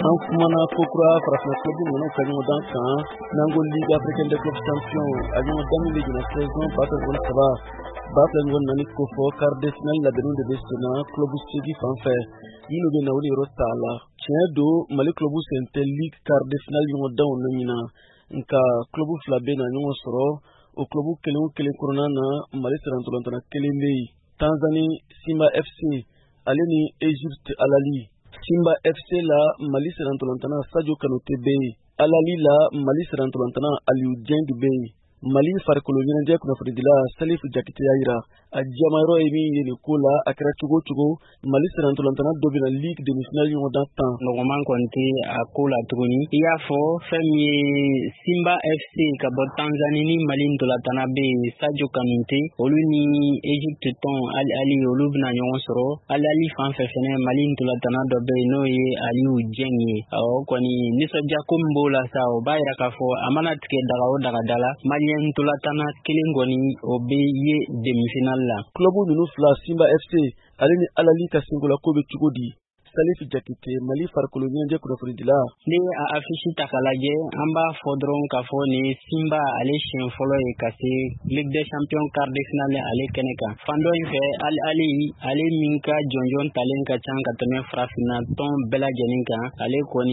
an kumana kokura farafina club ninnu ka ɲɔgɔndan kan n'ango Ligue africaine des clubs champions a ɲɔgɔn daminɛ na saison 2023 ko fɔ quart de finale labɛnniw de bɛ sen na club segi fan fɛ minnu bɛ na olu yɔrɔ t'a la. Tiɲɛ don Mali club sen tɛ Ligue quart de finale ɲɔgɔndanw na ɲina nka club fila bɛ na ɲɔgɔn sɔrɔ o club kelen o kelen kɔnɔna na. Mali sirantolantana kelen bɛ yen, Tanzanie Simba FC ale ni Egypte Al Ahly. Simba FC la Mali sirantolantana Sadio Kanoté bɛ yen, Al Ahly la Mali sirantolantana Aliou Dieng bɛ yen. Mali farikolo ɲɛnajɛ kunnafonidila Salif Jakite y'a jira a jamayɔrɔ ye min ye nin ko la a kɛra cogo cogo Mali sirantolantana dɔ bɛna Ligue demi-finale ɲɔgɔndan tan. Nɔgɔman kɔni tɛ a ko la tuguni. I y'a fɔ fɛn min ye Simba FC ka bɔ Tanzanie ni Mali ntolantana bɛ yen Sadio Kanoté, olu ni Egypte tɔn Al Ahly olu bɛna ɲɔgɔn sɔrɔ. Al Ahly fan fɛ fɛnɛ Mali ntolantana dɔ bɛ yen n'o ye Aliou Dieng ye. O kɔni nisɔndiya ko min b'o la sa o b'a jira k'a fɔ a mana tigɛ daga o daga da la Malien ntolatana kelen kɔni o bɛ ye demi-finale la. Club ninnu fila Simba FC ale ni Al Ahly ka singola ko bɛ cogo di? Salif Jakite, Mali farikolo ɲɛnajɛ kunnafonidila. Ni a affiche ta k'a lajɛ an b'a fɔ dɔrɔn k'a fɔ ni Simba ale siɲɛ fɔlɔ ye ka se Ligue des Champions quart de finale ale kɛnɛ kan. Fan dɔ in fɛ Al Ahly ale min ka jɔnjɔn talen ka ca ka tɛmɛ farafinna tɔn bɛɛ lajɛlen kan, ale kɔni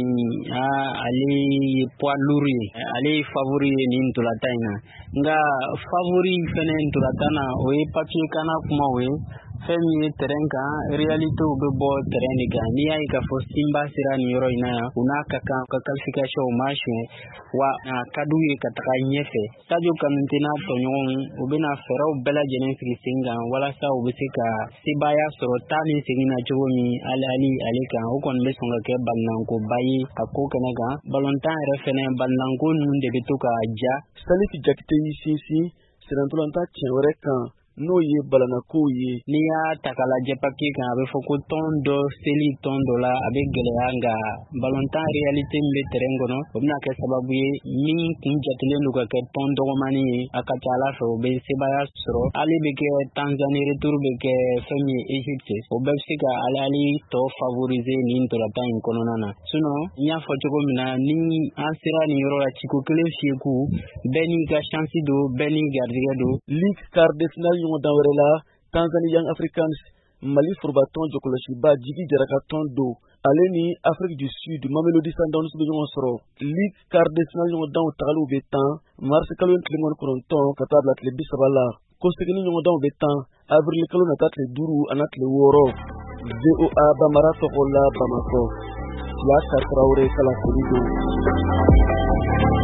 ale ye poids lourd ye, ale ye favori ye nin ntolatan in na. Nka favori fɛnɛ ntolatan na o ye papier kana kuma o ye. Fɛn min ye terrain kan réalitéw bɛ bɔ terrain de kan. N'i y'a ye k'a fɔ Simba sera nin yɔrɔ in na yan u n'a ka kan ka qualification u m'a suɲɛ wa a ka d'u ye ka taga ɲɛfɛ. Sadio Kanoté n'a tɔɲɔgɔnw u bɛna fɛɛrɛw bɛɛ lajɛlen sigi sen kan walasa u bɛ se ka sebaaya sɔrɔ taa ni segin na cogo min Al Ahly ale kan. O kɔni bɛ sɔn ka kɛ balinankoba ye a ko kɛnɛ kan. Ballontan yɛrɛ fɛnɛ balinanko ninnu de bɛ to ka ja. Salif Jakite y'i sinsin sirantolanta tiɲɛ wɛrɛ kan n'o ye balanako ye. N'i y'a ta k'a lajɛ papier kan a bɛ fɔ ko tɔn dɔ seli tɔn dɔ la a bɛ gɛlɛya nka ballontan réalité min bɛ terrain kɔnɔ o bɛna kɛ sababu ye min kun jatilen don ka kɛ tɔn dɔgɔmani ye a ka ca Ala fɛ o bɛ sebaaya sɔrɔ. Ale bɛ kɛ Tanzanie, retour bɛ kɛ fɛn min ye Egypte, o bɛɛ bɛ se ka Al Ahly tɔ favoriser nin ntolatan in kɔnɔna na. Sinon n y'a fɔ cogo min na ni an sera nin yɔrɔ la ciko kelen fiyeku bɛɛ n'i ka chance don bɛɛ n'i garijɛgɛ don. Ligue quart de finale ɲɔgɔndan wɛrɛ la Tanzanie Young Africans Mali forobatɔn jɔkɔlɔsiba Jigi Jaraka tɔn do ale ni Afrique du Sud Mamelodi Sundowns bɛ ɲɔgɔn sɔrɔ. Ligue quart de finale ɲɔgɔndanw tagaliw bɛ tan mars kalo tile 19 ka taa bila tile 30 la. Ko seginni ɲɔgɔndanw bɛ tan avril kalo nata tile 5 ana tile 6. VOA Bambara tɔgɔ la Bamakɔ. Yaka Traoré kala foli do.